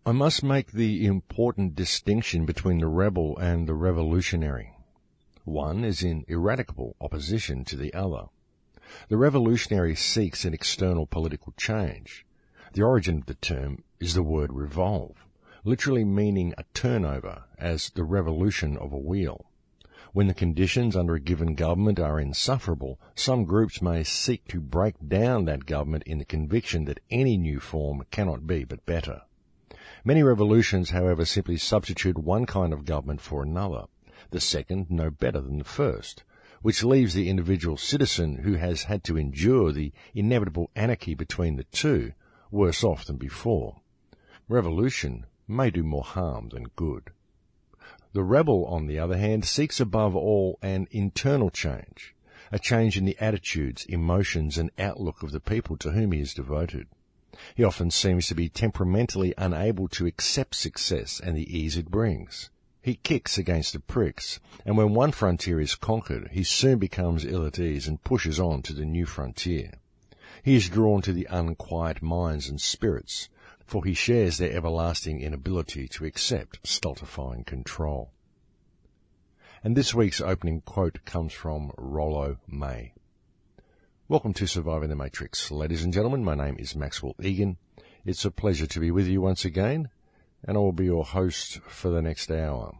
I must make the important distinction between the rebel and the revolutionary. One is in ineradicable opposition to the other. The revolutionary seeks an external political change. The origin of the term is the word revolve, literally meaning a turnover, as the revolution of a wheel. When the conditions under a given government are insufferable, some groups may seek to break down that government in the conviction that any new form cannot be but better. Many revolutions, however, simply substitute one kind of government for another, the second no better than the first, which leaves the individual citizen who has had to endure the inevitable anarchy between the two worse off than before. Revolution may do more harm than good. The rebel, on the other hand, seeks above all an internal change, a change in the attitudes, emotions, and outlook of the people to whom he is devoted. He often seems to be temperamentally unable to accept success and the ease it brings. He kicks against the pricks, and when one frontier is conquered, he soon becomes ill at ease and pushes on to the new frontier. He is drawn to the unquiet minds and spirits, for he shares their everlasting inability to accept stultifying control. And this week's opening quote comes from Rollo May. Welcome to Surviving the Matrix. Ladies and gentlemen, my name is Maxwell Egan. It's a pleasure to be with you once again, and I will be your host for the next hour.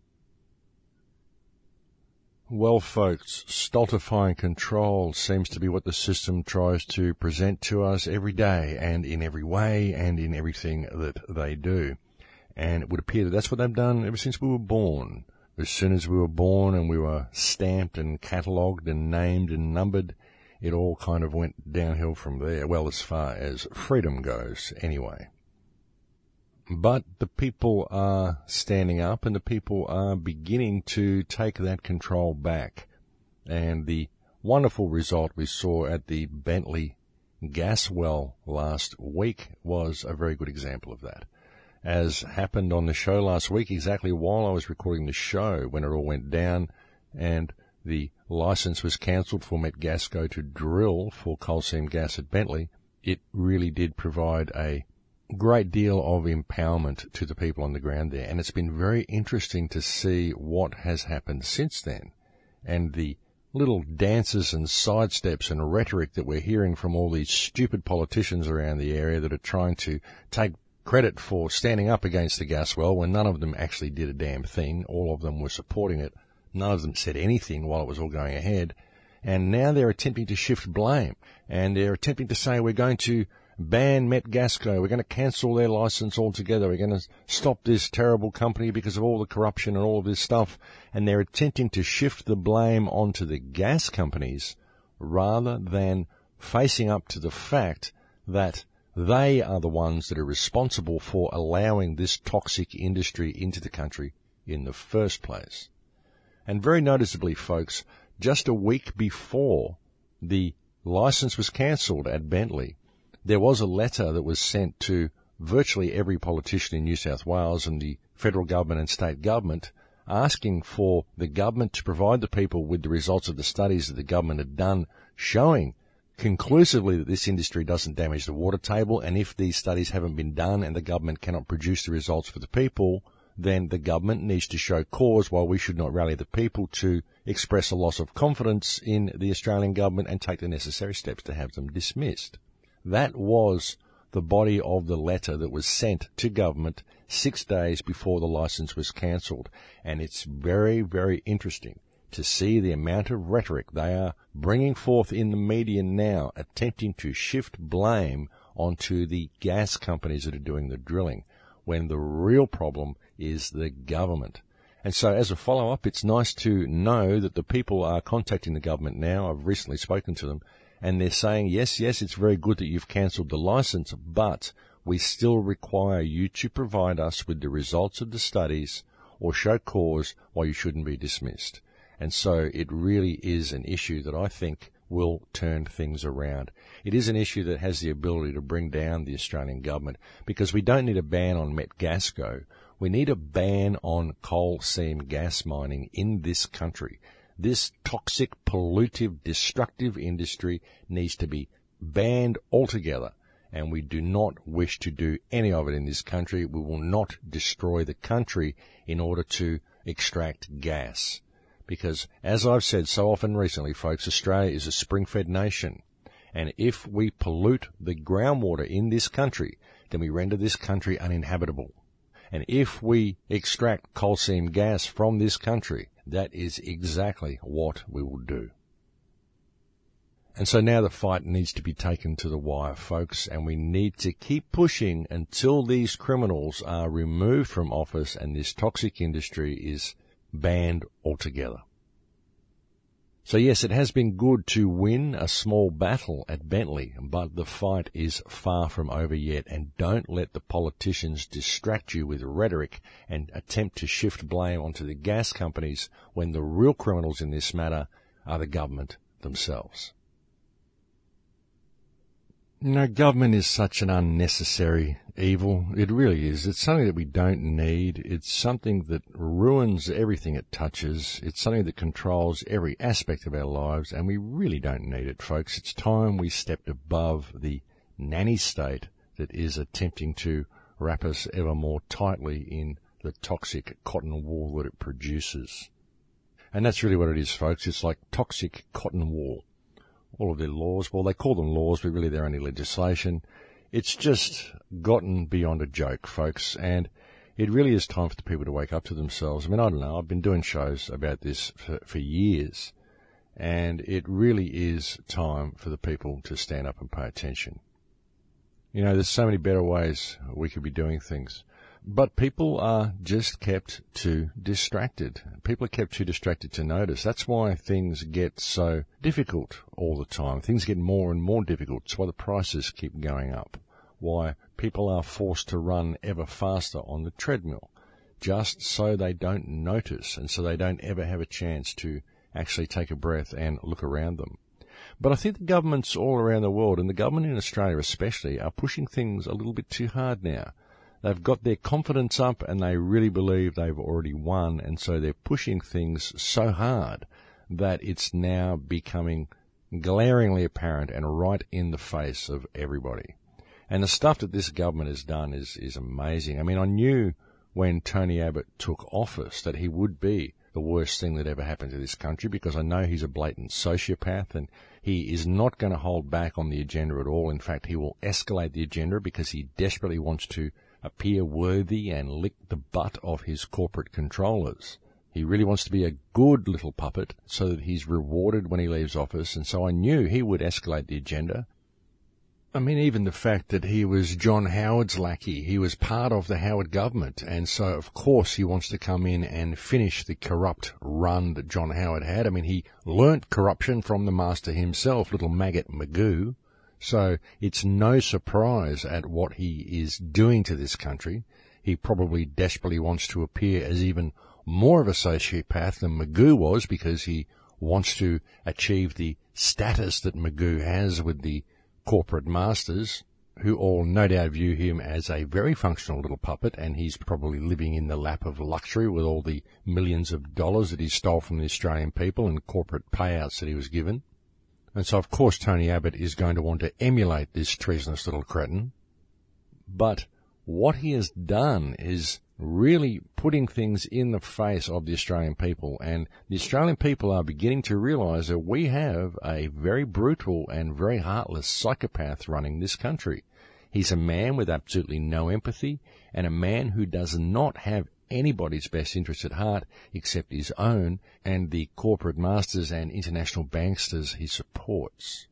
Well, folks, stultifying control seems to be what the system tries to present to us every day and in every way and in everything that they do. And it would appear that that's what they've done ever since we were born. As soon as we were born and we were stamped and catalogued and named and numbered, it all kind of went downhill from there, well, as far as freedom goes anyway. But the people are standing up and the people are beginning to take that control back. And the wonderful result we saw at the Bentley gas well last week was a very good example of that. As happened on the show last week, exactly while I was recording the show, when it all went down and the license was cancelled for Metgasco to drill for coal seam gas at Bentley, it really did provide a great deal of empowerment to the people on the ground there. And it's been very interesting to see what has happened since then, and the little dances and sidesteps and rhetoric that we're hearing from all these stupid politicians around the area that are trying to take credit for standing up against the gas well when none of them actually did a damn thing. All of them were supporting it. None of them said anything while it was all going ahead. And now they're attempting to shift blame, and they're attempting to say we're going to ban Metgasco, we're going to cancel their license altogether, we're going to stop this terrible company because of all the corruption and all of this stuff. And they're attempting to shift the blame onto the gas companies rather than facing up to the fact that they are the ones that are responsible for allowing this toxic industry into the country in the first place. And very noticeably, folks, just a week before the license was cancelled at Bentley, there was a letter that was sent to virtually every politician in New South Wales and the federal government and state government asking for the government to provide the people with the results of the studies that the government had done, showing conclusively that this industry doesn't damage the water table. And if these studies haven't been done and the government cannot produce the results for the people, then the government needs to show cause why we should not rally the people to express a loss of confidence in the Australian government and take the necessary steps to have them dismissed. That was the body of the letter that was sent to government 6 days before the license was cancelled. And it's very, very interesting to see the amount of rhetoric they are bringing forth in the media now, attempting to shift blame onto the gas companies that are doing the drilling, when the real problem is the government. And so as a follow-up, it's nice to know that the people are contacting the government now. I've recently spoken to them, and they're saying, yes, it's very good that you've cancelled the license, but we still require you to provide us with the results of the studies or show cause why you shouldn't be dismissed. And so it really is an issue that I think will turn things around. It is an issue that has the ability to bring down the Australian government, because we don't need a ban on Metgasco. We need a ban on coal seam gas mining in this country. This toxic, pollutive, destructive industry needs to be banned altogether. and we do not wish to do any of it in this country. We will not destroy the country in order to extract gas. Because, as I've said so often recently, folks, Australia is a spring-fed nation. And if we pollute the groundwater in this country, then we render this country uninhabitable. And if we extract coal seam gas from this country, that is exactly what we will do. And so now the fight needs to be taken to the wire, folks, and we need to keep pushing until these criminals are removed from office and this toxic industry is banned altogether. So yes, it has been good to win a small battle at Bentley, but the fight is far from over yet, and don't let the politicians distract you with rhetoric and attempt to shift blame onto the gas companies when the real criminals in this matter are the government themselves. Government is such an unnecessary evil. It really is. It's something that we don't need. It's something that ruins everything it touches. It's something that controls every aspect of our lives, and we really don't need it, folks. It's time we stepped above the nanny state that is attempting to wrap us ever more tightly in the toxic cotton wool that it produces. And that's really what it is, folks. It's like toxic cotton wool. All of their laws, well, they call them laws, but really they're only legislation. It's just gotten beyond a joke, folks, and it really is time for the people to wake up to themselves. I mean, I don't know, I've been doing shows about this for years, and it really is time for the people to stand up and pay attention. There's so many better ways we could be doing things. But people are just kept too distracted. People are kept too distracted to notice. That's why things get so difficult all the time. Things get more and more difficult. It's why the prices keep going up. Why people are forced to run ever faster on the treadmill, just so they don't notice and so they don't ever have a chance to actually take a breath and look around them. But I think the governments all around the world, and the government in Australia especially, are pushing things a little bit too hard now. They've got their confidence up and they really believe they've already won, and so they're pushing things so hard that it's now becoming glaringly apparent and right in the face of everybody. And the stuff that this government has done is amazing. I mean, I knew when Tony Abbott took office that he would be the worst thing that ever happened to this country, because I know he's a blatant sociopath and he is not going to hold back on the agenda at all. In fact, he will escalate the agenda because he desperately wants to appear worthy and lick the butt of his corporate controllers. He really wants to be a good little puppet so that he's rewarded when he leaves office, and so I knew he would escalate the agenda. I mean, even the fact that he was John Howard's lackey, he was part of the Howard government, and so of course he wants to come in and finish the corrupt run that John Howard had. I mean, he learnt corruption from the master himself, little maggot Magoo. So it's no surprise at what he is doing to this country. He probably desperately wants to appear as even more of a sociopath than Magoo was, because he wants to achieve the status that Magoo has with the corporate masters, who all no doubt view him as a very functional little puppet, and he's probably living in the lap of luxury with all the millions of dollars that he stole from the Australian people and corporate payouts that he was given. And so, of course, Tony Abbott is going to want to emulate this treasonous little cretin. But what he has done is really putting things in the face of the Australian people. And the Australian people are beginning to realise that we have a very brutal and very heartless psychopath running this country. He's a man with absolutely no empathy, and a man who does not have anybody's best interest at heart except his own and the corporate masters and international banksters he supports.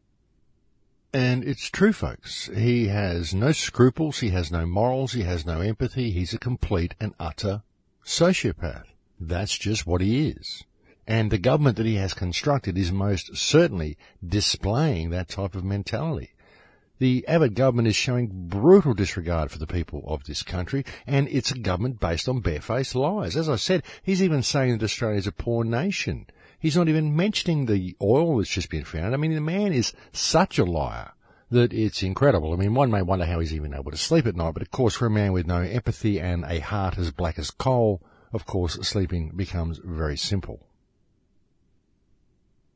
And it's true, folks. He has no scruples, he has no morals, he has no empathy. He's a complete and utter sociopath. That's just what he is. And the government that he has constructed is most certainly displaying that type of mentality. The Abbott government is showing brutal disregard for the people of this country, and it's a government based on barefaced lies. As I said, he's even saying that Australia is a poor nation. He's not even mentioning the oil that's just been found. I mean, the man is such a liar that it's incredible. I mean, one may wonder how he's even able to sleep at night, but of course, for a man with no empathy and a heart as black as coal, of course, sleeping becomes very simple.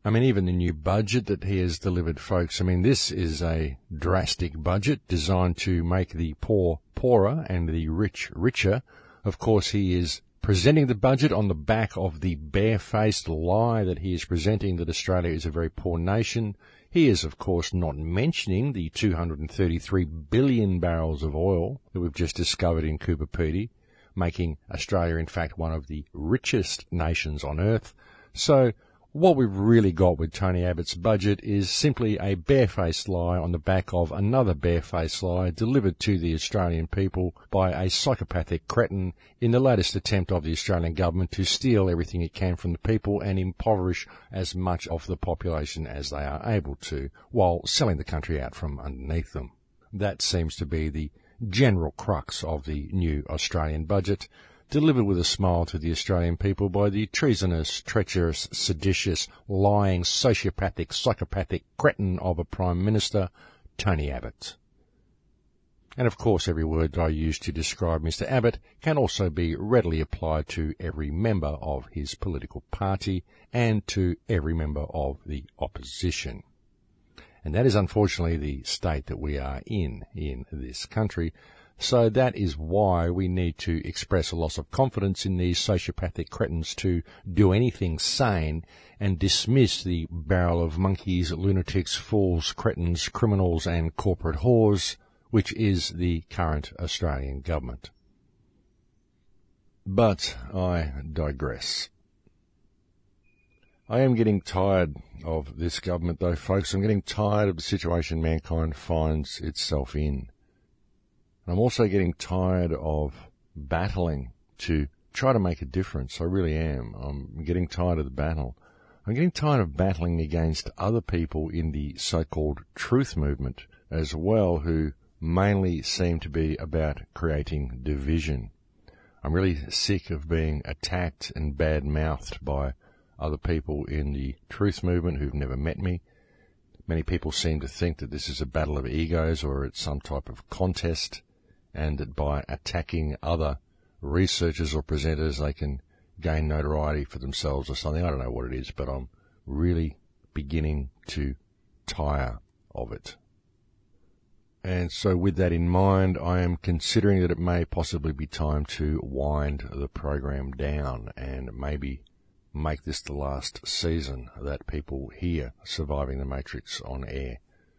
I mean, even the new budget that he has delivered, folks, I mean, this is a drastic budget designed to make the poor poorer and the rich richer. Of course, he is presenting the budget on the back of the barefaced lie that he is presenting that Australia is a very poor nation. He is, of course, not mentioning the 233 billion barrels of oil that we've just discovered in Coober Pedy, making Australia, in fact, one of the richest nations on earth. So what we've really got with Tony Abbott's budget is simply a barefaced lie on the back of another barefaced lie delivered to the Australian people by a psychopathic cretin in the latest attempt of the Australian government to steal everything it can from the people and impoverish as much of the population as they are able to, while selling the country out from underneath them. That seems to be the general crux of the new Australian budget, delivered with a smile to the Australian people by the treasonous, treacherous, seditious, lying, sociopathic, psychopathic cretin of a Prime Minister, Tony Abbott. And of course every word I use to describe Mr. Abbott can also be readily applied to every member of his political party and to every member of the opposition. And that is unfortunately the state that we are in this country. So that is why we need to express a loss of confidence in these sociopathic cretins to do anything sane and dismiss the barrel of monkeys, lunatics, fools, cretins, criminals and corporate whores, which is the current Australian government. But I digress. I am getting tired of this government though, folks. I'm getting tired of the situation mankind finds itself in. I'm also getting tired of battling to try to make a difference. I really am. I'm getting tired of the battle. I'm getting tired of battling against other people in the so-called truth movement as well, who mainly seem to be about creating division. I'm really sick of being attacked and bad-mouthed by other people in the truth movement who've never met me. Many people seem to think that this is a battle of egos or it's some type of contest, and that by attacking other researchers or presenters they can gain notoriety for themselves or something. I don't know what it is, but I'm really beginning to tire of it. And so with that in mind, I am considering that it may possibly be time to wind the program down and maybe make this the last season that people hear Surviving the Matrix on air.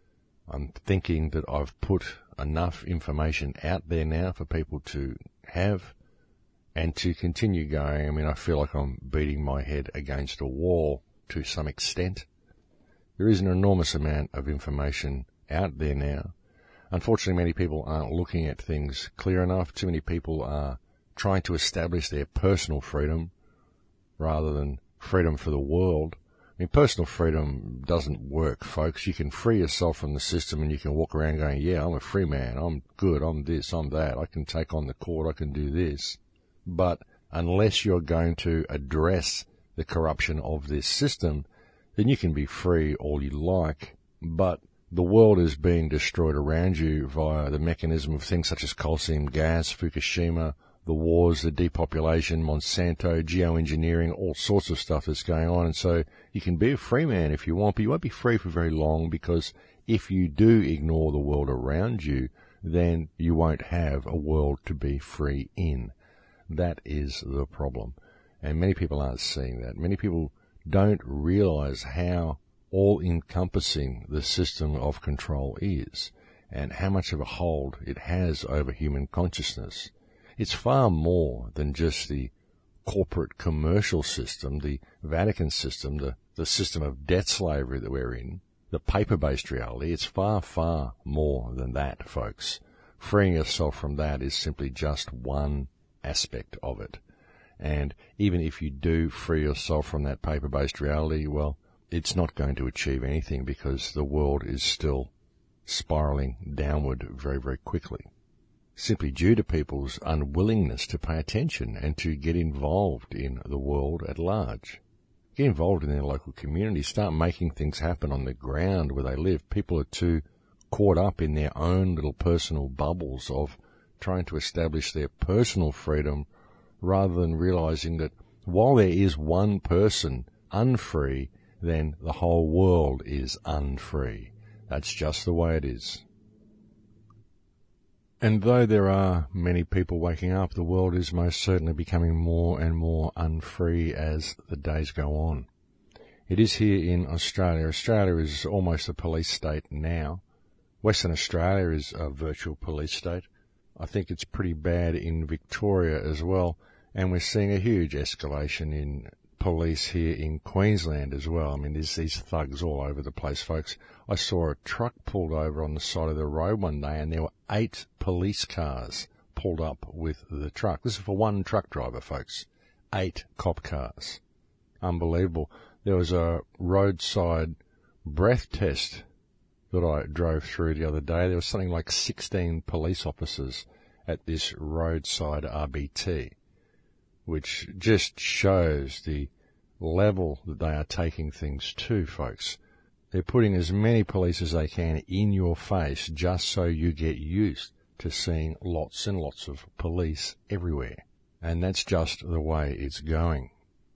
I'm thinking that I've put enough information out there now for people to have and to continue going. I mean, I feel like I'm beating my head against a wall to some extent. There is an enormous amount of information out there now. Unfortunately, many people aren't looking at things clear enough. Too many people are trying to establish their personal freedom rather than freedom for the world. I mean, personal freedom doesn't work, folks. You can free yourself from the system and you can walk around going, yeah, I'm a free man, I'm good, I'm this, I'm that, I can take on the court, I can do this. But unless you're going to address the corruption of this system, then you can be free all you like, but the world is being destroyed around you via the mechanism of things such as coal seam gas, Fukushima, the wars, the depopulation, Monsanto, geoengineering, all sorts of stuff that's going on. And so you can be a free man if you want, but you won't be free for very long, because if you do ignore the world around you, then you won't have a world to be free in. That is the problem. And many people aren't seeing that. Many people don't realize how all-encompassing the system of control is and how much of a hold it has over human consciousness. It's far more than just the corporate commercial system, the Vatican system, the system of debt slavery that we're in, the paper-based reality. It's far, far more than that, folks. Freeing yourself from that is simply just one aspect of it. And even if you do free yourself from that paper-based reality, well, it's not going to achieve anything, because the world is still spiraling downward very, very quickly, simply due to people's unwillingness to pay attention and to get involved in the world at large. Get involved in their local community, start making things happen on the ground where they live. People are too caught up in their own little personal bubbles of trying to establish their personal freedom, rather than realizing that while there is one person unfree, then the whole world is unfree. That's just the way it is. And though there are many people waking up, the world is most certainly becoming more and more unfree as the days go on. It is here in Australia. Australia is almost a police state now. Western Australia is a virtual police state. I think it's pretty bad in Victoria as well. And we're seeing a huge escalation in police here in Queensland as well. I mean, there's these thugs all over the place, folks. I saw a truck pulled over on the side of the road one day, and there were 8 police cars pulled up with the truck. This is for one truck driver, folks. 8 cop cars. Unbelievable. There was a roadside breath test that I drove through the other day. There was something like 16 police officers at this roadside RBT, which just shows the level that they are taking things to, folks. They're putting as many police as they can in your face just so you get used to seeing lots and lots of police everywhere. And that's just the way it's going.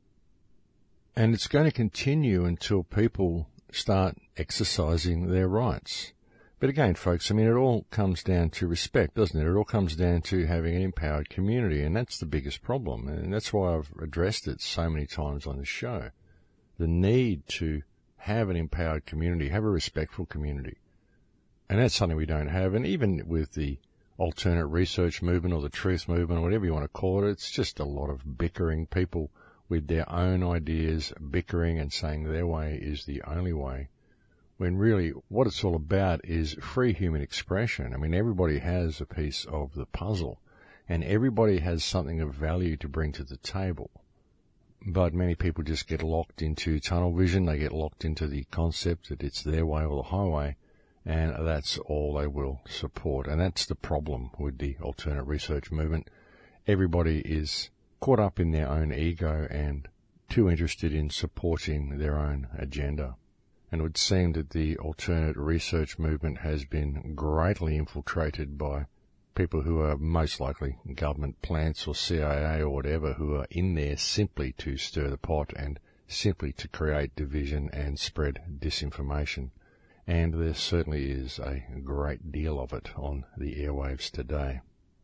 And it's going to continue until people start exercising their rights. But again, folks, I mean, it all comes down to respect, doesn't it? It all comes down to having an empowered community, and that's the biggest problem. And that's why I've addressed it so many times on the show. The need to have an empowered community, have a respectful community. And that's something we don't have. And even with the alternate research movement or the truth movement or whatever you want to call it, it's just a lot of bickering, people with their own ideas, bickering and saying their way is the only way, when really what it's all about is free human expression. I mean, everybody has a piece of the puzzle, and everybody has something of value to bring to the table. But many people just get locked into tunnel vision. They get locked into the concept that it's their way or the highway, and that's all they will support. And that's the problem with the alternate research movement. Everybody is caught up in their own ego and too interested in supporting their own agenda. And it would seem that the alternate research movement has been greatly infiltrated by people who are most likely government plants or CIA or whatever, who are in there simply to stir the pot and simply to create division and spread disinformation. And there certainly is a great deal of it on the airwaves today.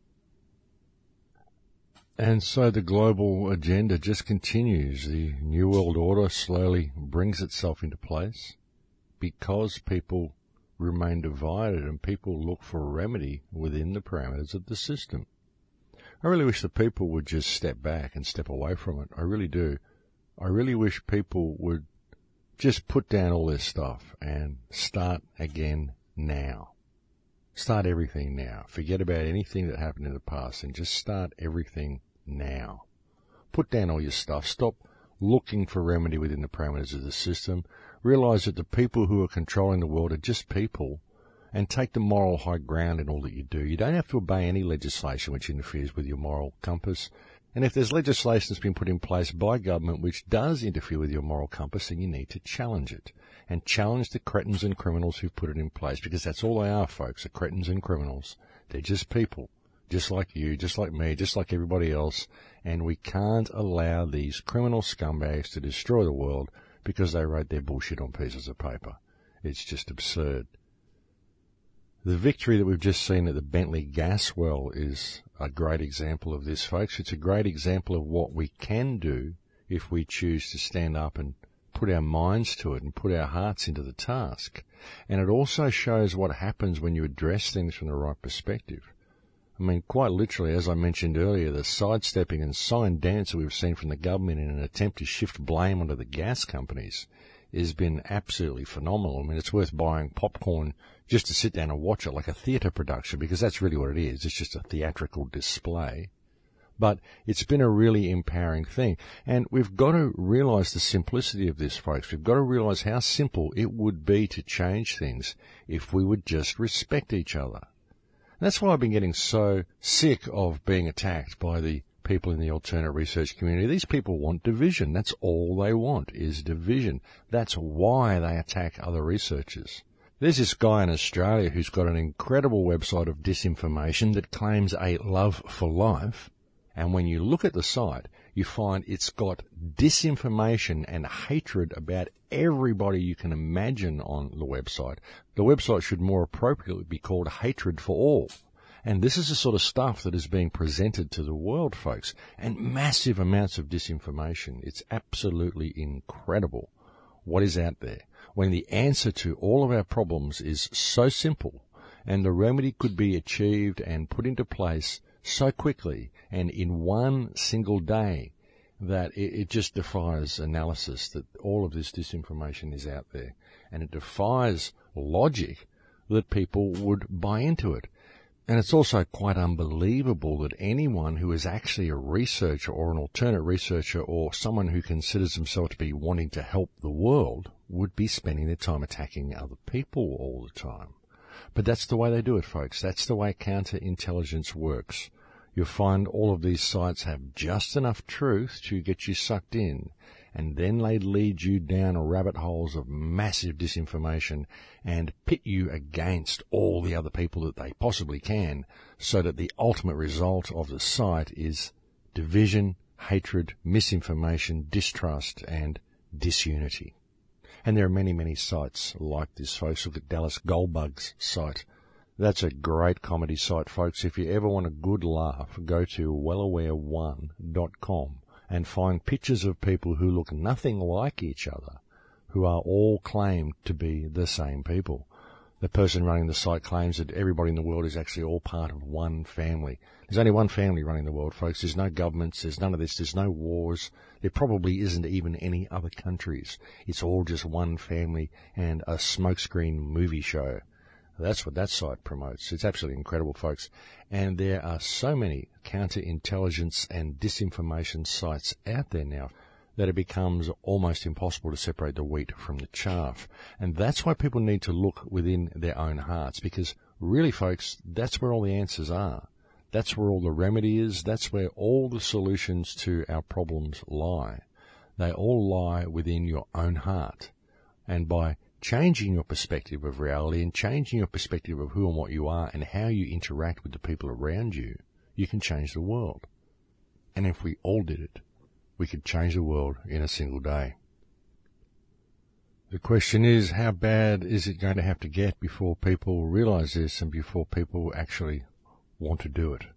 And so the global agenda just continues. The New World Order slowly brings itself into place because people remain divided and people look for a remedy within the parameters of the system. I really wish the people would just step back and step away from it. I really do. I really wish people would just put down all this stuff and start again now. Start everything now. Forget about anything that happened in the past and just start everything now. Put down all your stuff. Stop looking for remedy within the parameters of the system. Realize that the people who are controlling the world are just people, and take the moral high ground in all that you do. You don't have to obey any legislation which interferes with your moral compass. And if there's legislation that's been put in place by government which does interfere with your moral compass, then you need to challenge it. And challenge the cretins and criminals who've put it in place, because that's all they are, folks, are cretins and criminals. They're just people, just like you, just like me, just like everybody else. And we can't allow these criminal scumbags to destroy the world because they wrote their bullshit on pieces of paper. It's just absurd. The victory that we've just seen at the Bentley gas well is a great example of this, folks. It's a great example of what we can do if we choose to stand up and put our minds to it and put our hearts into the task. And it also shows what happens when you address things from the right perspective. I mean, quite literally, as I mentioned earlier, the sidestepping and sign dance that we've seen from the government in an attempt to shift blame onto the gas companies has been absolutely phenomenal. I mean, it's worth buying popcorn just to sit down and watch it like a theatre production, because that's really what it is. It's just a theatrical display. But it's been a really empowering thing. And we've got to realise the simplicity of this, folks. We've got to realise how simple it would be to change things if we would just respect each other. And that's why I've been getting so sick of being attacked by the people in the alternate research community. These people want division. That's all they want, is division. That's why they attack other researchers. There's this guy in Australia who's got an incredible website of disinformation that claims a love for life, And when you look at the site, you find it's got disinformation and hatred about everybody you can imagine on the website. The website should more appropriately be called Hatred for All. And this is the sort of stuff that is being presented to the world, folks, and massive amounts of disinformation. It's absolutely incredible what is out there, when the answer to all of our problems is so simple, and the remedy could be achieved and put into place so quickly and in one single day that it just defies analysis that all of this disinformation is out there. And it defies logic that people would buy into it. And it's also quite unbelievable that anyone who is actually a researcher or an alternate researcher or someone who considers themselves to be wanting to help the world would be spending their time attacking other people all the time. But that's the way they do it, folks. That's the way counterintelligence works. You'll find all of these sites have just enough truth to get you sucked in, and then they lead you down rabbit holes of massive disinformation and pit you against all the other people that they possibly can, so that the ultimate result of the site is division, hatred, misinformation, distrust, and disunity. And there are many, many sites like this, folks. Look at Dallas Goldbug's site. That's a great comedy site, folks. If you ever want a good laugh, go to wellaware1.com and find pictures of people who look nothing like each other, who are all claimed to be the same people. The person running the site claims that everybody in the world is actually all part of one family. There's only one family running the world, folks. There's no governments. There's none of this. There's no wars. There probably isn't even any other countries. It's all just one family and a smokescreen movie show. That's what that site promotes. It's absolutely incredible, folks. And there are so many counterintelligence and disinformation sites out there now that it becomes almost impossible to separate the wheat from the chaff. And that's why people need to look within their own hearts, because really, folks, that's where all the answers are. That's where all the remedy is. That's where all the solutions to our problems lie. They all lie within your own heart. And by changing your perspective of reality and changing your perspective of who and what you are and how you interact with the people around you, you can change the world. And if we all did it, we could change the world in a single day. The question is, how bad is it going to have to get before people realize this and before people actually want to do it?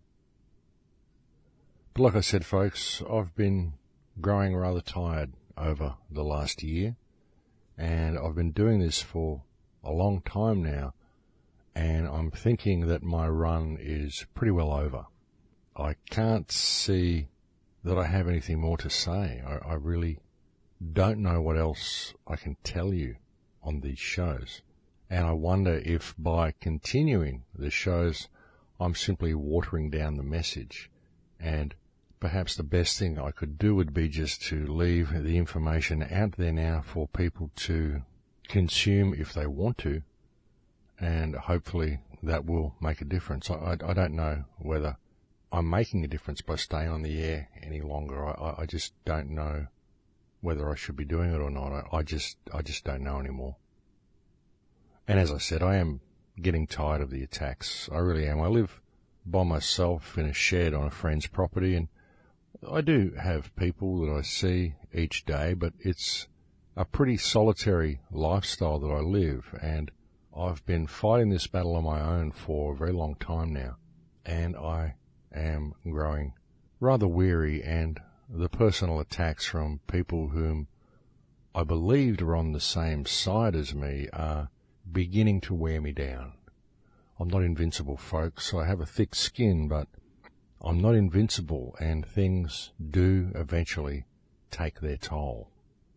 But like I said, folks, I've been growing rather tired over the last year, and I've been doing this for a long time now, and I'm thinking that my run is pretty well over. I can't see that I have anything more to say. I really don't know what else I can tell you on these shows. And I wonder if by continuing the shows, I'm simply watering down the message. And perhaps the best thing I could do would be just to leave the information out there now for people to consume if they want to. And hopefully that will make a difference. I don't know whether I'm making a difference by staying on the air any longer. I just don't know whether I should be doing it or not. I just don't know anymore. And as I said, I am getting tired of the attacks. I really am. I live by myself in a shed on a friend's property, and I do have people that I see each day, but it's a pretty solitary lifestyle that I live, and I've been fighting this battle on my own for a very long time now, and I am growing rather weary, and the personal attacks from people whom I believed were on the same side as me are beginning to wear me down. I'm not invincible, folks. I have a thick skin, but I'm not invincible, and things do eventually take their toll.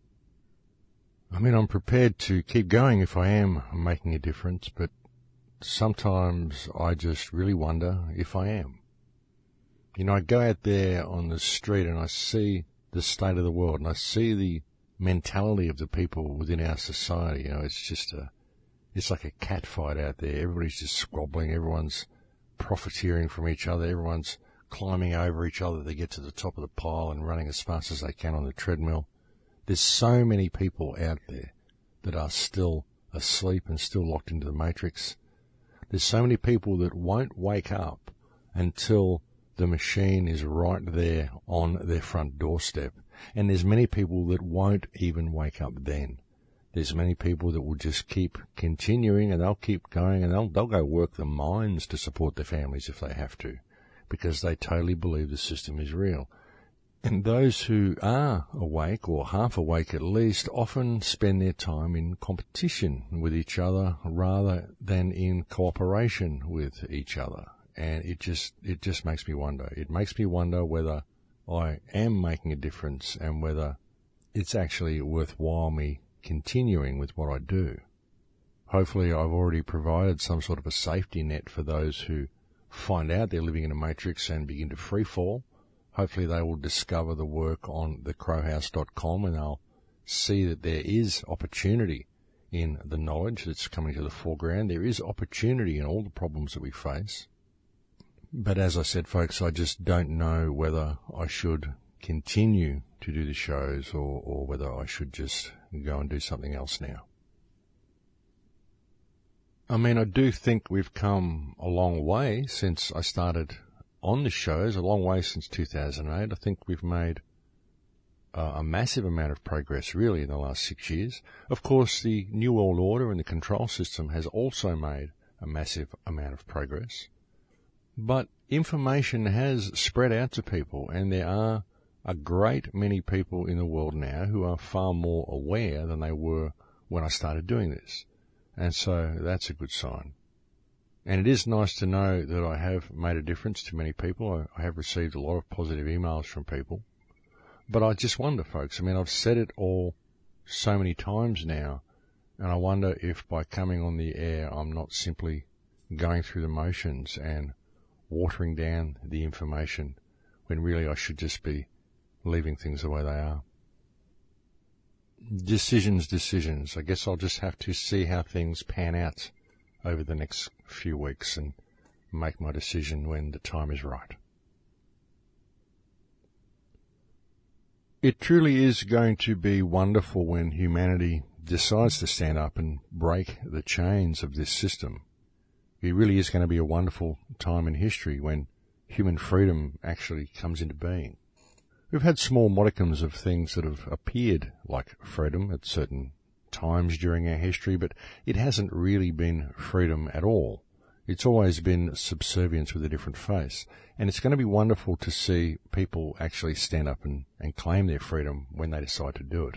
I mean, I'm prepared to keep going if I am making a difference, but sometimes I just really wonder if I am. You know, I go out there on the street and I see the state of the world, and I see the mentality of the people within our society. You know, it's like a cat fight out there. Everybody's just squabbling. Everyone's profiteering from each other. Everyone's climbing over each other to get to the top of the pile and running as fast as they can on the treadmill. There's so many people out there that are still asleep and still locked into the matrix. There's so many people that won't wake up until the machine is right there on their front doorstep. And there's many people that won't even wake up then. There's many people that will just keep continuing, and they'll keep going, and they'll go work the mines to support their families if they have to, because they totally believe the system is real. And those who are awake, or half awake at least, often spend their time in competition with each other rather than in cooperation with each other. And it just makes me wonder. It makes me wonder whether I am making a difference and whether it's actually worthwhile me continuing with what I do. Hopefully I've already provided some sort of a safety net for those who find out they're living in a matrix and begin to free fall. Hopefully they will discover the work on thecrowhouse.com, and they'll see that there is opportunity in the knowledge that's coming to the foreground. There is opportunity in all the problems that we face. But as I said, folks, I just don't know whether I should continue to do the shows or whether I should just go and do something else now. I mean, I do think we've come a long way since I started on the shows, a long way since 2008. I think we've made a massive amount of progress, really, in the last 6 years. Of course, the New World Order and the control system has also made a massive amount of progress. But information has spread out to people, and there are a great many people in the world now who are far more aware than they were when I started doing this. And so that's a good sign. And it is nice to know that I have made a difference to many people. I have received a lot of positive emails from people. But I just wonder, folks, I mean, I've said it all so many times now, and I wonder if by coming on the air I'm not simply going through the motions and watering down the information when really I should just be leaving things the way they are. Decisions. I guess I'll just have to see how things pan out over the next few weeks and make my decision when the time is right. It truly is going to be wonderful when humanity decides to stand up and break the chains of this system. It really is going to be a wonderful time in history when human freedom actually comes into being. We've had small modicums of things that have appeared like freedom at certain times during our history, but it hasn't really been freedom at all. It's always been subservience with a different face. And it's going to be wonderful to see people actually stand up and claim their freedom when they decide to do it.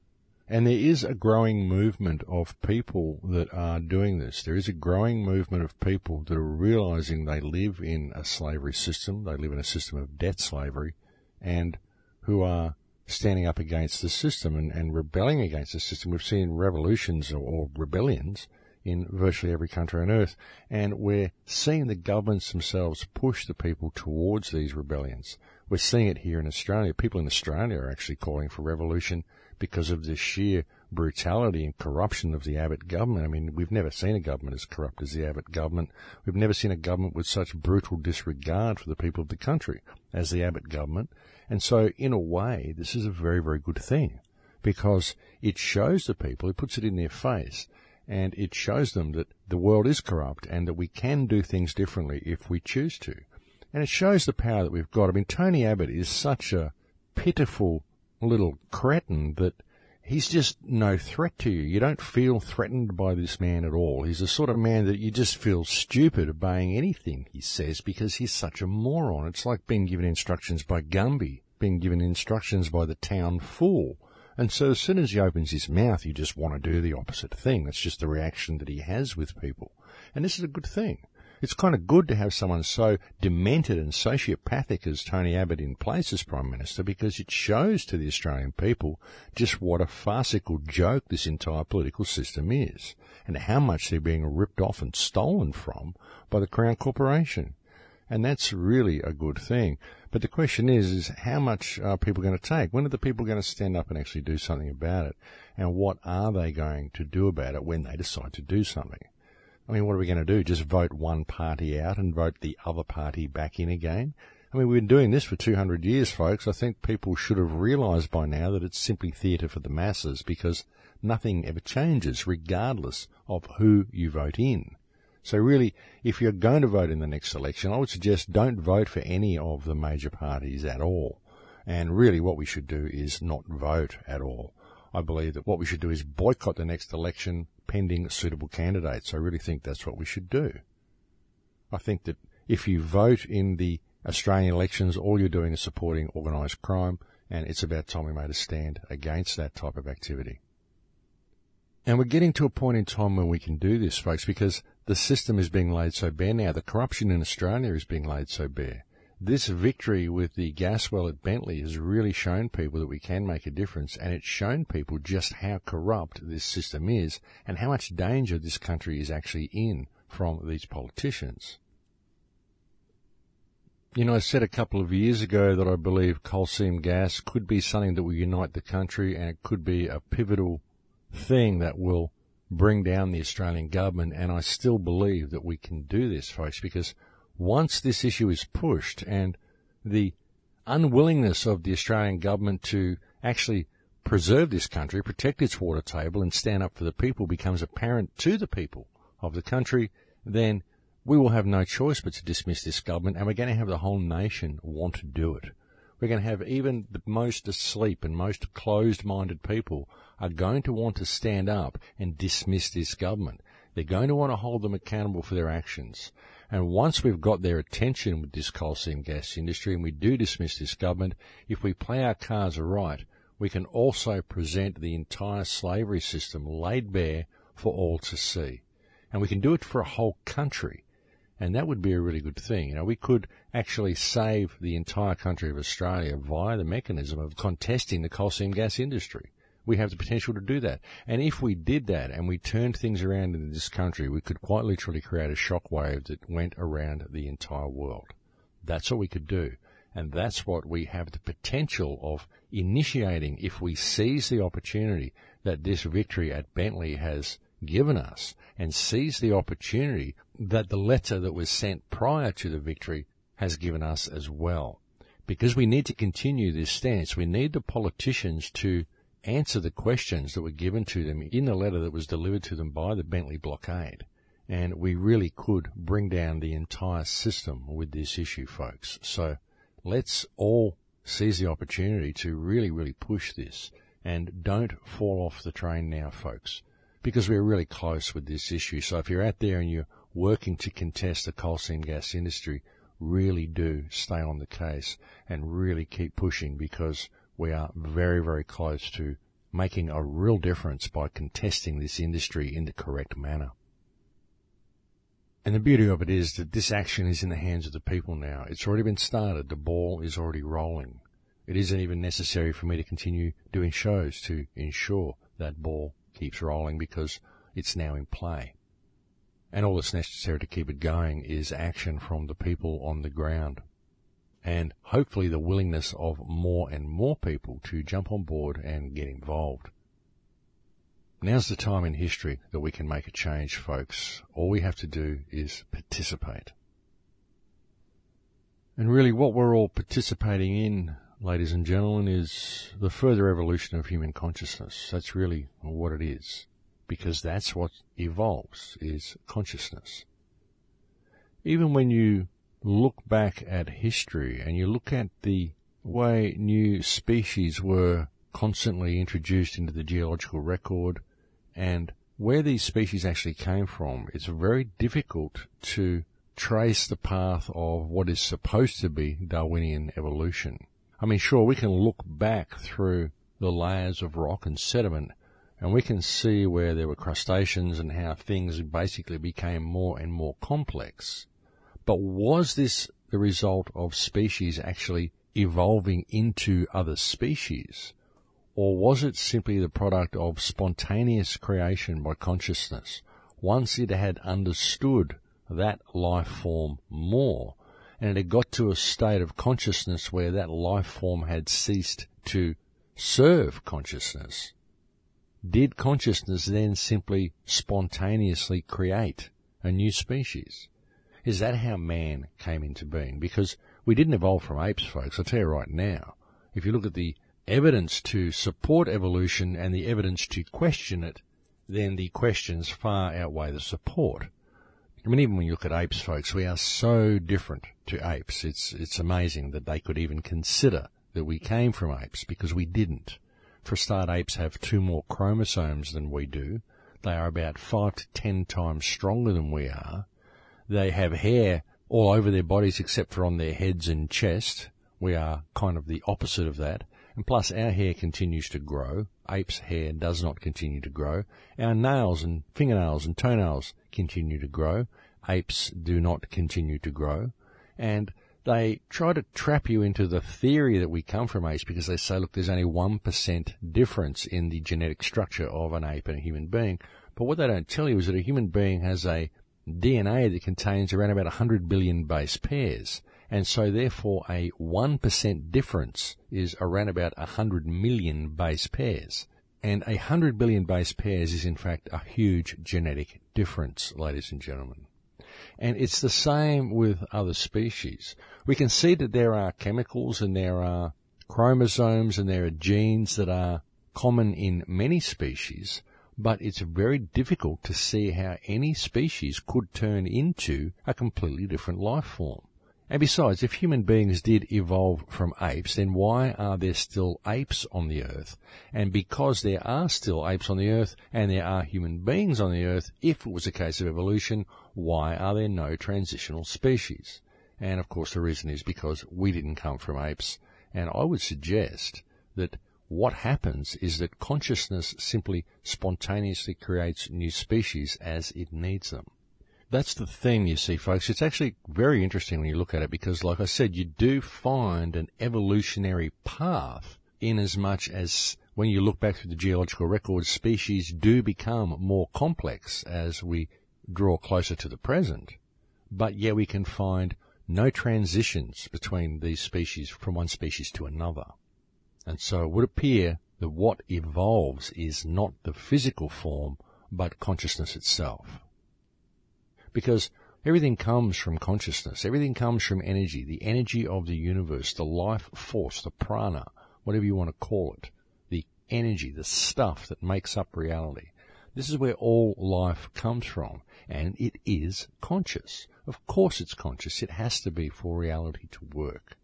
And there is a growing movement of people that are doing this. There is a growing movement of people that are realizing they live in a slavery system, they live in a system of debt slavery, and who are standing up against the system and rebelling against the system. We've seen revolutions or rebellions in virtually every country on earth, and we're seeing the governments themselves push the people towards these rebellions. We're seeing it here in Australia. People in Australia are actually calling for revolution because of the sheer brutality and corruption of the Abbott government. I mean, we've never seen a government as corrupt as the Abbott government. We've never seen a government with such brutal disregard for the people of the country as the Abbott government. And so, in a way, this is a very, very good thing, because it shows the people, it puts it in their face, and it shows them that the world is corrupt and that we can do things differently if we choose to. And it shows the power that we've got. I mean, Tony Abbott is such a pitiful little cretin that he's just no threat to you. You don't feel threatened by this man at all. He's the sort of man that you just feel stupid obeying anything he says because he's such a moron. It's like being given instructions by Gumby, being given instructions by the town fool. And so as soon as he opens his mouth, you just want to do the opposite thing. That's just the reaction that he has with people. And this is a good thing. It's kind of good to have someone so demented and sociopathic as Tony Abbott in place as Prime Minister, because it shows to the Australian people just what a farcical joke this entire political system is, and how much they're being ripped off and stolen from by the Crown Corporation. And that's really a good thing. But the question is how much are people going to take? When are the people going to stand up and actually do something about it? And what are they going to do about it when they decide to do something? I mean, what are we going to do? Just vote one party out and vote the other party back in again? I mean, we've been doing this for 200 years, folks. I think people should have realised by now that it's simply theatre for the masses, because nothing ever changes regardless of who you vote in. So really, if you're going to vote in the next election, I would suggest don't vote for any of the major parties at all. And really what we should do is not vote at all. I believe that what we should do is boycott the next election pending suitable candidates. I really think that's what we should do. I think that if you vote in the Australian elections, all you're doing is supporting organised crime, and it's about time we made a stand against that type of activity. And we're getting to a point in time where we can do this, folks, because the system is being laid so bare now. The corruption in Australia is being laid so bare. This victory with the gas well at Bentley has really shown people that we can make a difference, and it's shown people just how corrupt this system is and how much danger this country is actually in from these politicians. You know, I said a couple of years ago that I believe coal seam gas could be something that will unite the country, and it could be a pivotal thing that will bring down the Australian government, and I still believe that we can do this, folks, because once this issue is pushed and the unwillingness of the Australian government to actually preserve this country, protect its water table and stand up for the people becomes apparent to the people of the country, then we will have no choice but to dismiss this government, and we're going to have the whole nation want to do it. We're going to have even the most asleep and most closed-minded people are going to want to stand up and dismiss this government. They're going to want to hold them accountable for their actions. And once we've got their attention with this coal seam gas industry and we do dismiss this government, if we play our cards right, we can also present the entire slavery system laid bare for all to see. And we can do it for a whole country. And that would be a really good thing. You know, we could actually save the entire country of Australia via the mechanism of contesting the coal seam gas industry. We have the potential to do that. And if we did that and we turned things around in this country, we could quite literally create a shockwave that went around the entire world. That's what we could do. And that's what we have the potential of initiating if we seize the opportunity that this victory at Bentley has given us, and seize the opportunity that the letter that was sent prior to the victory has given us as well. Because we need to continue this stance, we need the politicians to answer the questions that were given to them in the letter that was delivered to them by the Bentley blockade. And we really could bring down the entire system with this issue, folks. So let's all seize the opportunity to really, really push this, and don't fall off the train now, folks, because we're really close with this issue. So if you're out there and you're working to contest the coal seam gas industry, really do stay on the case and really keep pushing, because we are very, very close to making a real difference by contesting this industry in the correct manner. And the beauty of it is that this action is in the hands of the people now. It's already been started. The ball is already rolling. It isn't even necessary for me to continue doing shows to ensure that ball keeps rolling, because it's now in play. And all that's necessary to keep it going is action from the people on the ground, and hopefully the willingness of more and more people to jump on board and get involved. Now's the time in history that we can make a change, folks. All we have to do is participate. And really what we're all participating in, ladies and gentlemen, is the further evolution of human consciousness. That's really what it is, because that's what evolves, is consciousness. Even when you look back at history and you look at the way new species were constantly introduced into the geological record and where these species actually came from, it's very difficult to trace the path of what is supposed to be Darwinian evolution. I mean, sure, we can look back through the layers of rock and sediment, and we can see where there were crustaceans and how things basically became more and more complex. But was this the result of species actually evolving into other species? Or was it simply the product of spontaneous creation by consciousness, once it had understood that life form more, and it had got to a state of consciousness where that life form had ceased to serve consciousness? Did consciousness then simply spontaneously create a new species? Is that how man came into being? Because we didn't evolve from apes, folks. I'll tell you right now, if you look at the evidence to support evolution and the evidence to question it, then the questions far outweigh the support. I mean, even when you look at apes, folks, we are so different to apes. It's amazing that they could even consider that we came from apes, because we didn't. For a start, apes have 2 more chromosomes than we do. They are about 5 to 10 times stronger than we are. They have hair all over their bodies except for on their heads and chest. We are kind of the opposite of that. And plus, our hair continues to grow. Apes' hair does not continue to grow. Our nails and fingernails and toenails continue to grow. Apes do not continue to grow. And they try to trap you into the theory that we come from apes, because they say, look, there's only 1% difference in the genetic structure of an ape and a human being. But what they don't tell you is that a human being has a DNA that contains around about 100 billion base pairs. And so therefore a 1% difference is around about 100 million base pairs. And 100 billion base pairs is in fact a huge genetic difference, ladies and gentlemen. And it's the same with other species. We can see that there are chemicals and there are chromosomes and there are genes that are common in many species, but it's very difficult to see how any species could turn into a completely different life form. And besides, if human beings did evolve from apes, then why are there still apes on the earth? And because there are still apes on the earth and there are human beings on the earth, if it was a case of evolution, why are there no transitional species? And of course the reason is because we didn't come from apes. And I would suggest that what happens is that consciousness simply spontaneously creates new species as it needs them. That's the thing, you see, folks. It's actually very interesting when you look at it, because, like I said, you do find an evolutionary path in as much as when you look back through the geological records, species do become more complex as we draw closer to the present. But yet we can find no transitions between these species from one species to another. And so it would appear that what evolves is not the physical form, but consciousness itself. Because everything comes from consciousness. Everything comes from energy, the energy of the universe, the life force, the prana, whatever you want to call it, the energy, the stuff that makes up reality. This is where all life comes from, and it is conscious. Of course it's conscious. It has to be for reality to work.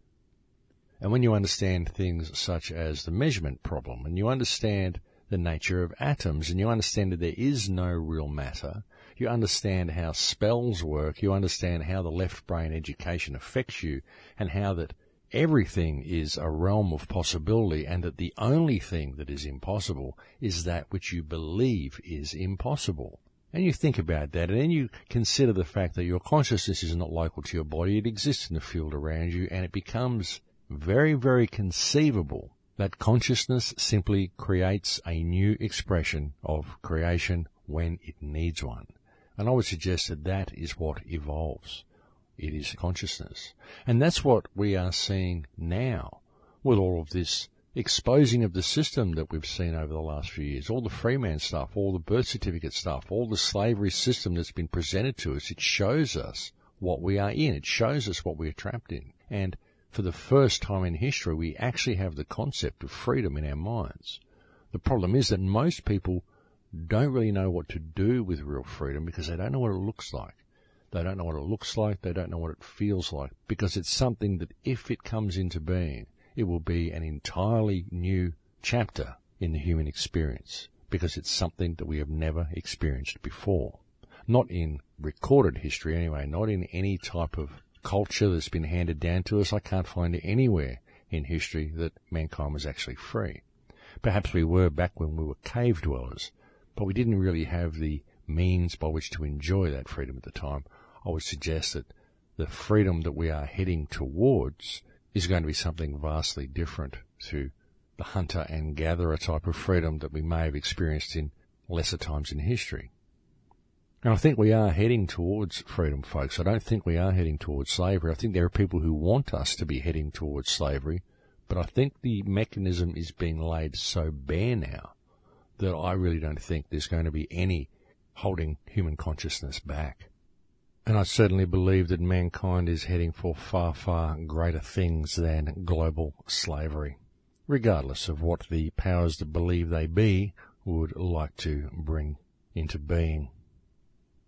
And when you understand things such as the measurement problem, and you understand the nature of atoms, and you understand that there is no real matter, you understand how spells work, you understand how the left brain education affects you, and how that everything is a realm of possibility, and that the only thing that is impossible is that which you believe is impossible. And you think about that, and then you consider the fact that your consciousness is not local to your body, it exists in the field around you, and it becomes very, very conceivable that consciousness simply creates a new expression of creation when it needs one. And I would suggest that that is what evolves. It is consciousness. And that's what we are seeing now with all of this exposing of the system that we've seen over the last few years. All the freeman stuff, all the birth certificate stuff, all the slavery system that's been presented to us. It shows us what we are in. It shows us what we are trapped in. And for the first time in history, we actually have the concept of freedom in our minds. The problem is that most people don't really know what to do with real freedom because they don't know what it looks like. They don't know what it looks like. They don't know what it feels like, because it's something that if it comes into being, it will be an entirely new chapter in the human experience, because it's something that we have never experienced before. Not in recorded history anyway, not in any type of culture that's been handed down to us. I can't find it anywhere in history that mankind was actually free. Perhaps we were back when we were cave dwellers, but we didn't really have the means by which to enjoy that freedom at the time. I would suggest that the freedom that we are heading towards is going to be something vastly different to the hunter and gatherer type of freedom that we may have experienced in lesser times in history. And I think we are heading towards freedom, folks. I don't think we are heading towards slavery. I think there are people who want us to be heading towards slavery, but I think the mechanism is being laid so bare now that I really don't think there's going to be any holding human consciousness back. And I certainly believe that mankind is heading for far, far greater things than global slavery, regardless of what the powers that believe they be would like to bring into being.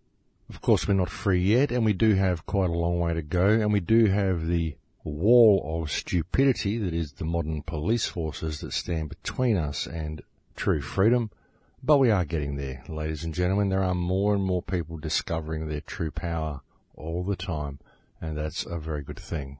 Of course, we're not free yet, and we do have quite a long way to go, and we do have the wall of stupidity that is the modern police forces that stand between us and true freedom. But we are getting there, ladies and gentlemen. There are more and more people discovering their true power all the time, and that's a very good thing.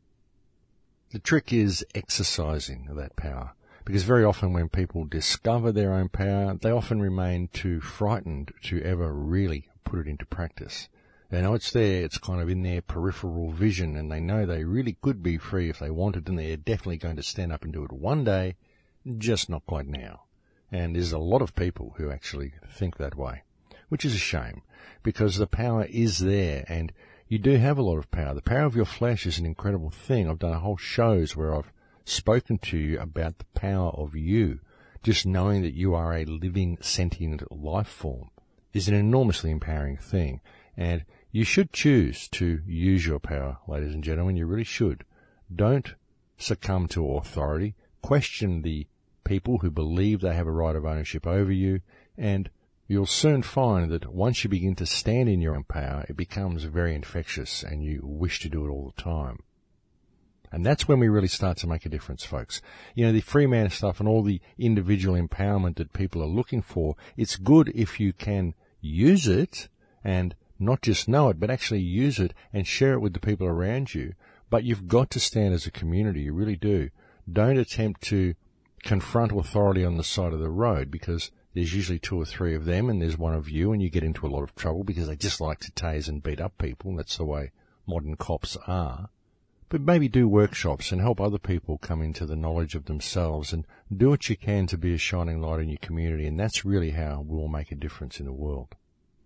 The trick is exercising that power, because very often when people discover their own power, they often remain too frightened to ever really put it into practice. They know it's there, it's kind of in their peripheral vision, and they know they really could be free if they wanted, and they're definitely going to stand up and do it one day, just not quite now. And there's a lot of people who actually think that way, which is a shame, because the power is there, and you do have a lot of power. The power of your flesh is an incredible thing. I've done whole shows where I've spoken to you about the power of you. Just knowing that you are a living, sentient life form is an enormously empowering thing, and you should choose to use your power, ladies and gentlemen. You really should. Don't succumb to authority. Question the people who believe they have a right of ownership over you, and you'll soon find that once you begin to stand in your own power, it becomes very infectious, and you wish to do it all the time. And that's when we really start to make a difference, folks. You know, the free man stuff and all the individual empowerment that people are looking for, it's good if you can use it and not just know it, but actually use it and share it with the people around you. But you've got to stand as a community. You really do. Don't attempt to confront authority on the side of the road, because there's usually 2 or 3 of them and there's one of you, and you get into a lot of trouble because they just like to tase and beat up people. That's the way modern cops are. But maybe do workshops and help other people come into the knowledge of themselves, and do what you can to be a shining light in your community, and that's really how we'll make a difference in the world.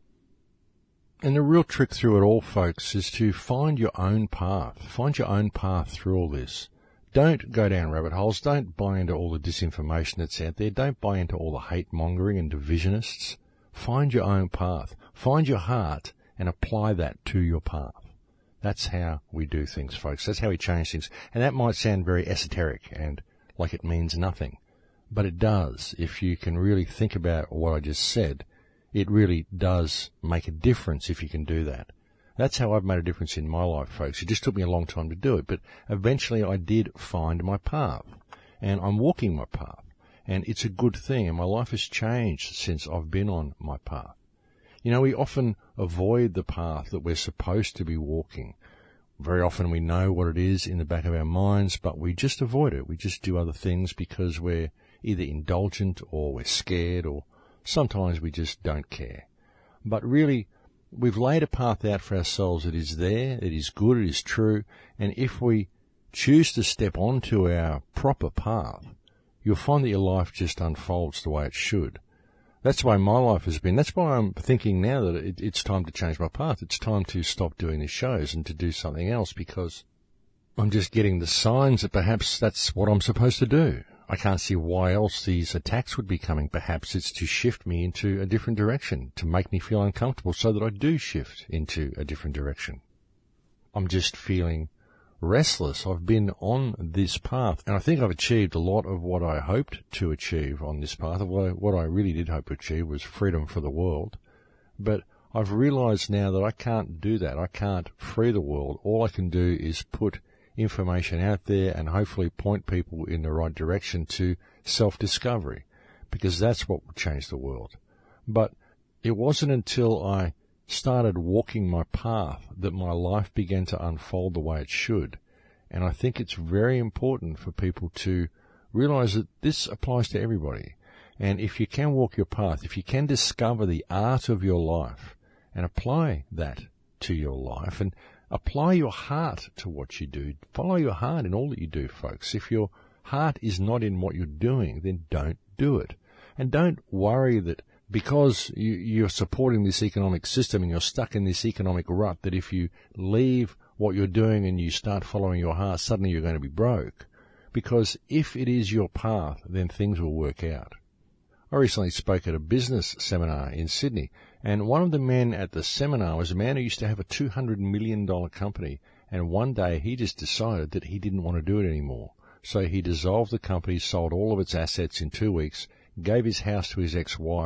And the real trick through it all, folks, is to find your own path. Find your own path through all this. Don't go down rabbit holes. Don't buy into all the disinformation that's out there. Don't buy into all the hate-mongering and divisionists. Find your own path. Find your heart and apply that to your path. That's how we do things, folks. That's how we change things. And that might sound very esoteric and like it means nothing. But it does. If you can really think about what I just said, it really does make a difference if you can do that. That's how I've made a difference in my life, folks. It just took me a long time to do it, but eventually I did find my path, and I'm walking my path, and it's a good thing, and my life has changed since I've been on my path. You know, we often avoid the path that we're supposed to be walking. Very often we know what it is in the back of our minds, but we just avoid it. We just do other things because we're either indulgent or we're scared, or sometimes we just don't care. But really, we've laid a path out for ourselves that is there, it is good, it is true, and if we choose to step onto our proper path, you'll find that your life just unfolds the way it should. That's the way my life has been. That's why I'm thinking now that it's time to change my path. It's time to stop doing these shows and to do something else, because I'm just getting the signs that perhaps that's what I'm supposed to do. I can't see why else these attacks would be coming. Perhaps it's to shift me into a different direction, to make me feel uncomfortable so that I do shift into a different direction. I'm just feeling restless. I've been on this path, and I think I've achieved a lot of what I hoped to achieve on this path. What I really did hope to achieve was freedom for the world. But I've realized now that I can't do that. I can't free the world. All I can do is put information out there and hopefully point people in the right direction to self-discovery, because that's what will change the world. But it wasn't until I started walking my path that my life began to unfold the way it should. And I think it's very important for people to realize that this applies to everybody. And if you can walk your path, if you can discover the art of your life and apply that to your life, and apply your heart to what you do. Follow your heart in all that you do, folks. If your heart is not in what you're doing, then don't do it. And don't worry that because you're supporting this economic system and you're stuck in this economic rut, that if you leave what you're doing and you start following your heart, suddenly you're going to be broke. Because if it is your path, then things will work out. I recently spoke at a business seminar in Sydney, and one of the men at the seminar was a man who used to have a $200 million company, and one day he just decided that he didn't want to do it anymore. So he dissolved the company, sold all of its assets in 2 weeks, gave his house to his ex-wife,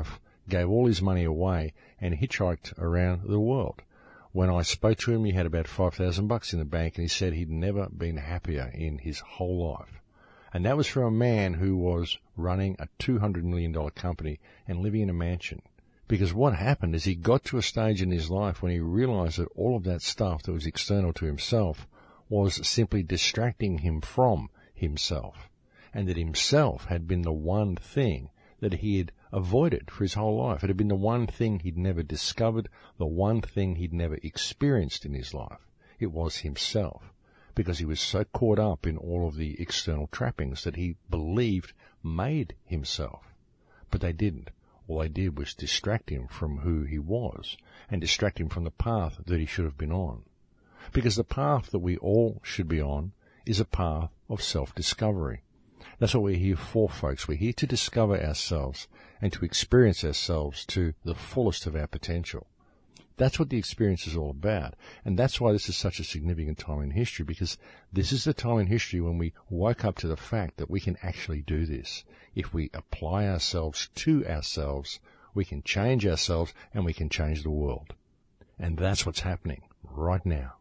gave all his money away, and hitchhiked around the world. When I spoke to him, he had about $5,000 in the bank, and he said he'd never been happier in his whole life. And that was for a man who was running a $200 million company and living in a mansion. Because what happened is he got to a stage in his life when he realized that all of that stuff that was external to himself was simply distracting him from himself, and that himself had been the one thing that he had avoided for his whole life. It had been the one thing he'd never discovered, the one thing he'd never experienced in his life. It was himself, because he was so caught up in all of the external trappings that he believed made himself. But they didn't. All they did was distract him from who he was and distract him from the path that he should have been on. Because the path that we all should be on is a path of self-discovery. That's what we're here for, folks. We're here to discover ourselves and to experience ourselves to the fullest of our potential. That's what the experience is all about. And that's why this is such a significant time in history, because this is the time in history when we woke up to the fact that we can actually do this. If we apply ourselves to ourselves, we can change ourselves and we can change the world. And that's what's happening right now.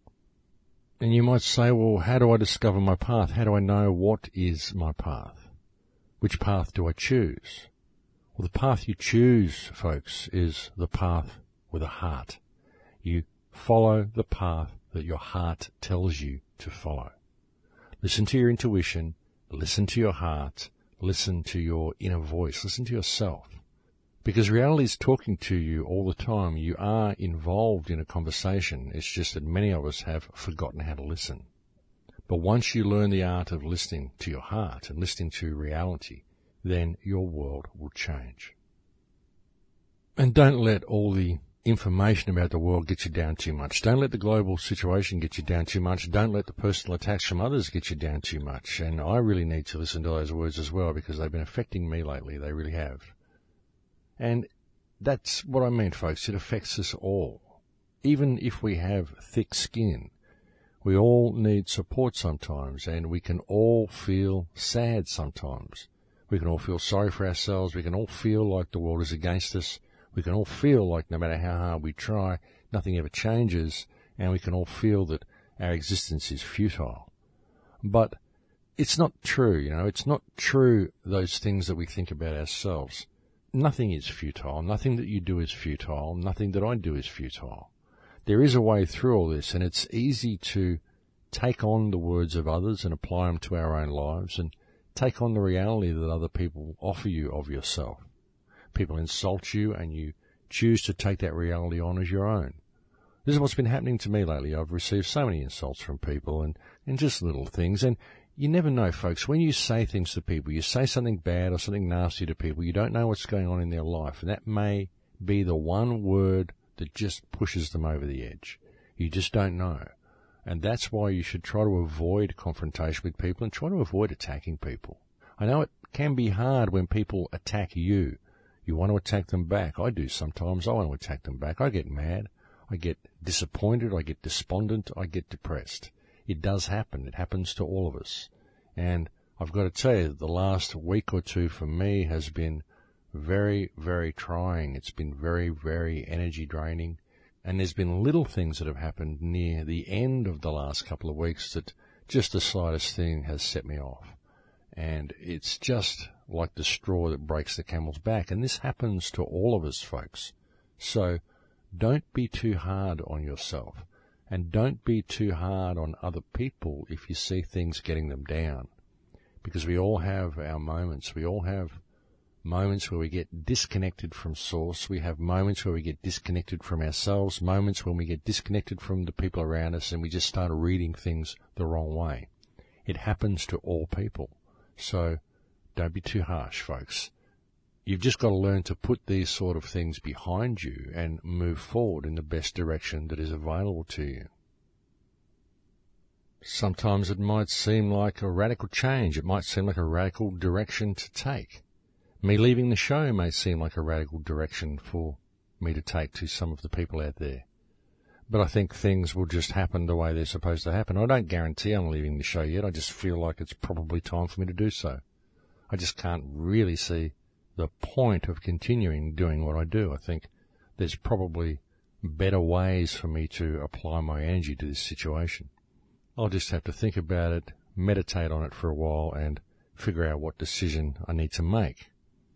And you might say, well, how do I discover my path? How do I know what is my path? Which path do I choose? Well, the path you choose, folks, is the path with a heart. You follow the path that your heart tells you to follow. Listen to your intuition, listen to your heart, listen to your inner voice, listen to yourself. Because reality is talking to you all the time. You are involved in a conversation. It's just that many of us have forgotten how to listen. But once you learn the art of listening to your heart and listening to reality, then your world will change. And don't let all the information about the world get you down too much. Don't let the global situation get you down too much. Don't let the personal attacks from others get you down too much. And I really need to listen to those words as well, because they've been affecting me lately. They really have. And that's what I mean, folks. It affects us all. Even if we have thick skin, we all need support sometimes, and we can all feel sad sometimes. We can all feel sorry for ourselves. We can all feel like the world is against us. We can all feel like no matter how hard we try, nothing ever changes, and we can all feel that our existence is futile. But it's not true, it's not true, those things that we think about ourselves. Nothing is futile. Nothing that you do is futile. Nothing that I do is futile. There is a way through all this, and it's easy to take on the words of others and apply them to our own lives, and take on the reality that other people offer you of yourself. People insult you, and you choose to take that reality on as your own. This is what's been happening to me lately. I've received so many insults from people and just little things. And you never know, folks. When you say things to people, you say something bad or something nasty to people, you don't know what's going on in their life. And that may be the one word that just pushes them over the edge. You just don't know. And that's why you should try to avoid confrontation with people and try to avoid attacking people. I know it can be hard when people attack you. You want to attack them back. I do sometimes. I want to attack them back. I get mad. I get disappointed. I get despondent. I get depressed. It does happen. It happens to all of us. And I've got to tell you that the last week or two for me has been very, very trying. It's been very, very energy draining. And there's been little things that have happened near the end of the last couple of weeks that just the slightest thing has set me off. And it's just like the straw that breaks the camel's back. And this happens to all of us, folks. So don't be too hard on yourself. And don't be too hard on other people if you see things getting them down. Because we all have our moments. We all have moments where we get disconnected from source. We have moments where we get disconnected from ourselves. Moments when we get disconnected from the people around us and we just start reading things the wrong way. It happens to all people. So don't be too harsh, folks. You've just got to learn to put these sort of things behind you and move forward in the best direction that is available to you. Sometimes it might seem like a radical change. It might seem like a radical direction to take. Me leaving the show may seem like a radical direction for me to take to some of the people out there. But I think things will just happen the way they're supposed to happen. I don't guarantee I'm leaving the show yet. I just feel like it's probably time for me to do so. I just can't really see the point of continuing doing what I do. I think there's probably better ways for me to apply my energy to this situation. I'll just have to think about it, meditate on it for a while, and figure out what decision I need to make.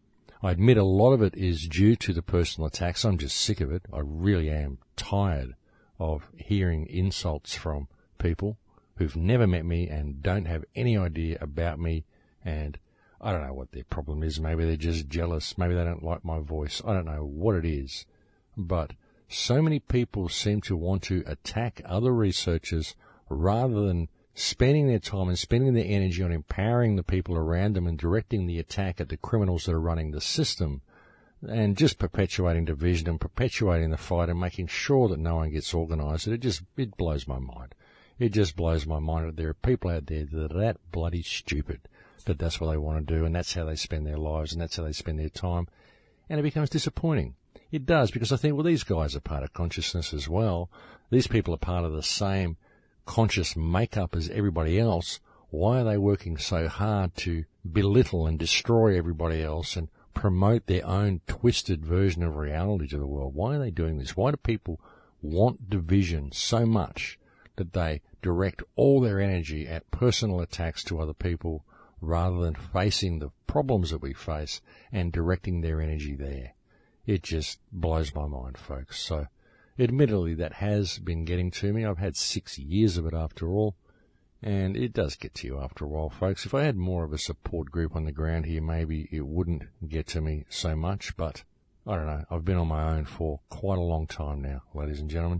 I admit a lot of it is due to the personal attacks. I'm just sick of it. I really am tired of hearing insults from people who've never met me and don't have any idea about me, and I don't know what their problem is. Maybe they're just jealous. Maybe they don't like my voice. I don't know what it is. But so many people seem to want to attack other researchers rather than spending their time and spending their energy on empowering the people around them and directing the attack at the criminals that are running the system, and just perpetuating division and perpetuating the fight and making sure that no one gets organised. It blows my mind. It just blows my mind that there are people out there that are that bloody stupid that that's what they want to do, and that's how they spend their lives, and that's how they spend their time. And it becomes disappointing. It does, because I think, well, these guys are part of consciousness as well. These people are part of the same conscious makeup as everybody else. Why are they working so hard to belittle and destroy everybody else and promote their own twisted version of reality to the world? Why are they doing this? Why do people want division so much that they direct all their energy at personal attacks to other people rather than facing the problems that we face and directing their energy there? It just blows my mind, folks. So admittedly, that has been getting to me. I've had 6 years of it after all, and it does get to you after a while, folks. If I had more of a support group on the ground here, maybe it wouldn't get to me so much, but I don't know. I've been on my own for quite a long time now, ladies and gentlemen,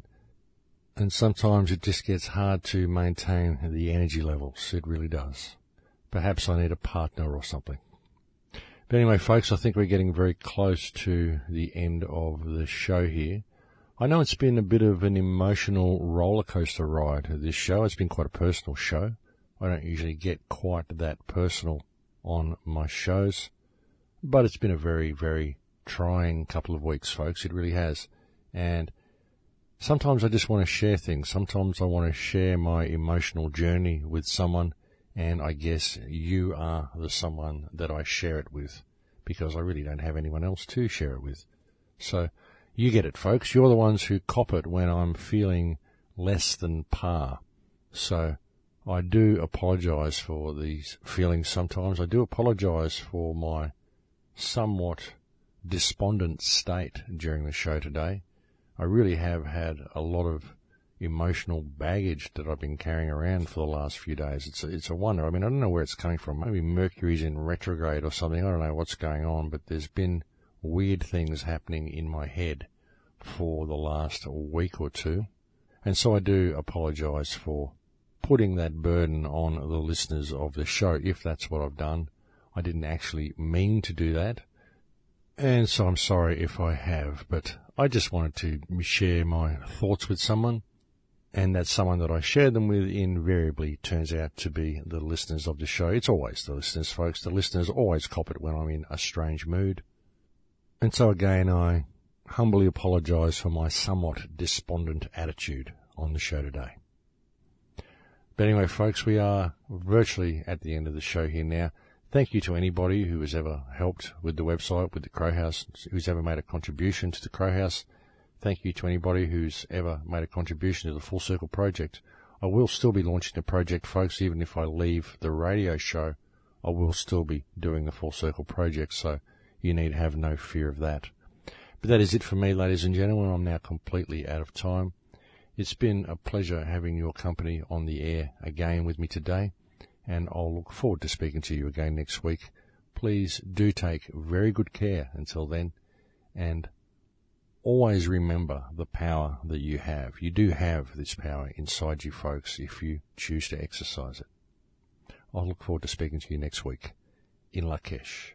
and sometimes it just gets hard to maintain the energy levels. It really does. Perhaps I need a partner or something. But anyway, folks, I think we're getting very close to the end of the show here. I know it's been a bit of an emotional roller coaster ride, this show. It's been quite a personal show. I don't usually get quite that personal on my shows, but it's been a very, very trying couple of weeks, folks. It really has. And sometimes I just want to share things. Sometimes I want to share my emotional journey with someone, and I guess you are the someone that I share it with, because I really don't have anyone else to share it with. So you get it, folks. You're the ones who cop it when I'm feeling less than par. So I do apologise for these feelings sometimes. I do apologise for my somewhat despondent state during the show today. I really have had a lot of emotional baggage that I've been carrying around for the last few days. It's a wonder. I mean, I don't know where it's coming from. Maybe Mercury's in retrograde or something. I don't know what's going on, but there's been weird things happening in my head for the last week or two. And so I do apologise for putting that burden on the listeners of the show, if that's what I've done. I didn't actually mean to do that. And so I'm sorry if I have, but I just wanted to share my thoughts with someone. And that someone that I share them with invariably turns out to be the listeners of the show. It's always the listeners, folks. The listeners always cop it when I'm in a strange mood. And so again, I humbly apologise for my somewhat despondent attitude on the show today. But anyway, folks, we are virtually at the end of the show here now. Thank you to anybody who has ever helped with the website, with the Crow House, who's ever made a contribution to the Crow House. Thank you to anybody who's ever made a contribution to the Full Circle Project. I will still be launching the project, folks. Even if I leave the radio show, I will still be doing the Full Circle Project, so you need have no fear of that. But that is it for me, ladies and gentlemen. I'm now completely out of time. It's been a pleasure having your company on the air again with me today, and I'll look forward to speaking to you again next week. Please do take very good care until then, and always remember the power that you have. You do have this power inside you, folks, if you choose to exercise it. I'll look forward to speaking to you next week in Lakesh.